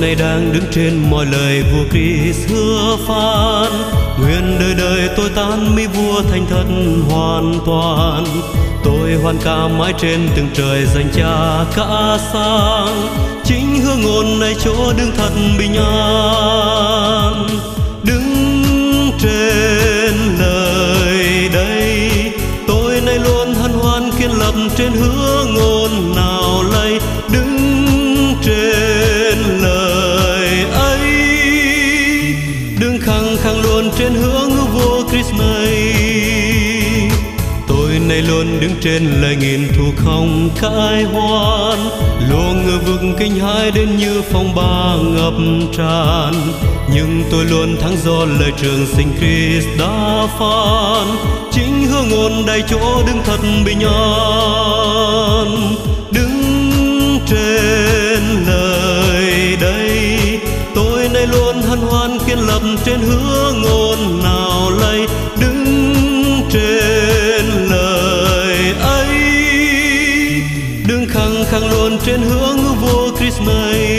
nay đang đứng trên mọi lời vua Christ hứa phán. Nguyện đời đời tôi tán mỹ vua thành thật hoàn toàn. Tôi hoan ca mãi trên từng trời dành Cha cả sáng. Chính hương ngôn này chỗ đứng thật bình an. Đứng trên lời đây, tôi nay luôn hân hoan kiên lập trên hứa ngôn nào lây. Đứng trên lời ấy, đứng khăng khăng luôn trên hướng vua Christ này. Tôi nay luôn đứng trên lời nghìn thu không cãi hoan. Luồng ngựa vực kinh hãi đến như phong ba ngập tràn. Nhưng tôi luôn thắng do lời trường sinh Christ đã phán. Chính hương ngôn đầy chỗ đứng thật bình an. Đứng trên lời đây, tôi nay luôn hân hoan kiên lập trên hứa ngôn nào lây. Đứng trên lời ấy, đứng khăng khăng luôn trên hướng vua Christ này.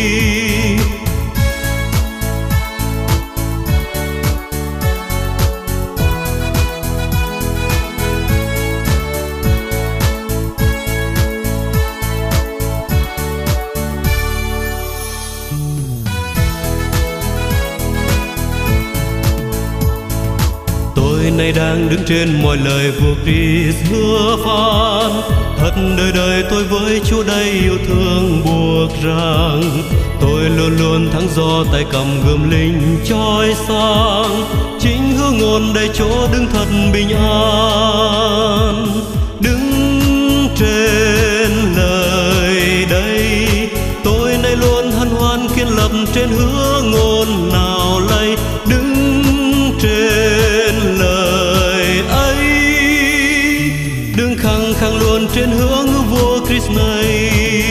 Tôi nay đang đứng trên mọi lời vua Christ hứa phán. Thật đời đời tôi với Chúa đây yêu thương buộc rằng. Tôi luôn luôn thắng do tay cầm gươm linh chói sáng. Chính hương ngôn đầy chỗ đứng thật bình an. Đứng trên lời đây, tôi nay luôn hân hoan kiên lập trên hứa ngôn nào lây. Đứng trên lời ấy, đứng khăng khăng luôn trên hướng vua Christ này.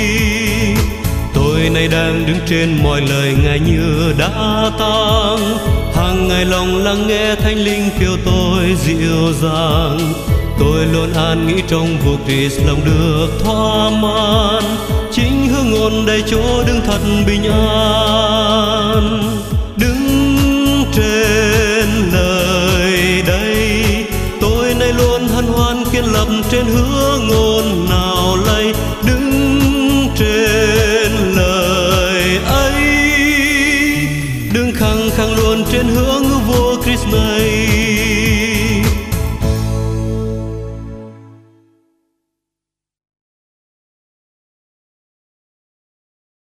Tôi nay đang đứng trên mọi lời Ngài như đã tang. Hàng ngày lòng lắng nghe Thánh Linh kêu tôi dịu dàng. Tôi luôn an nghĩ trong vua Christ lòng được thỏa mãn. Chính hương ngôn đầy chỗ đứng thật bình an. Đứng trên lời đây, tôi nay luôn hân hoan kiên lập trên hứa ngôn nào lây. Đứng trên lời ấy, đứng khăng khăng luôn trên hướng vua Christ này.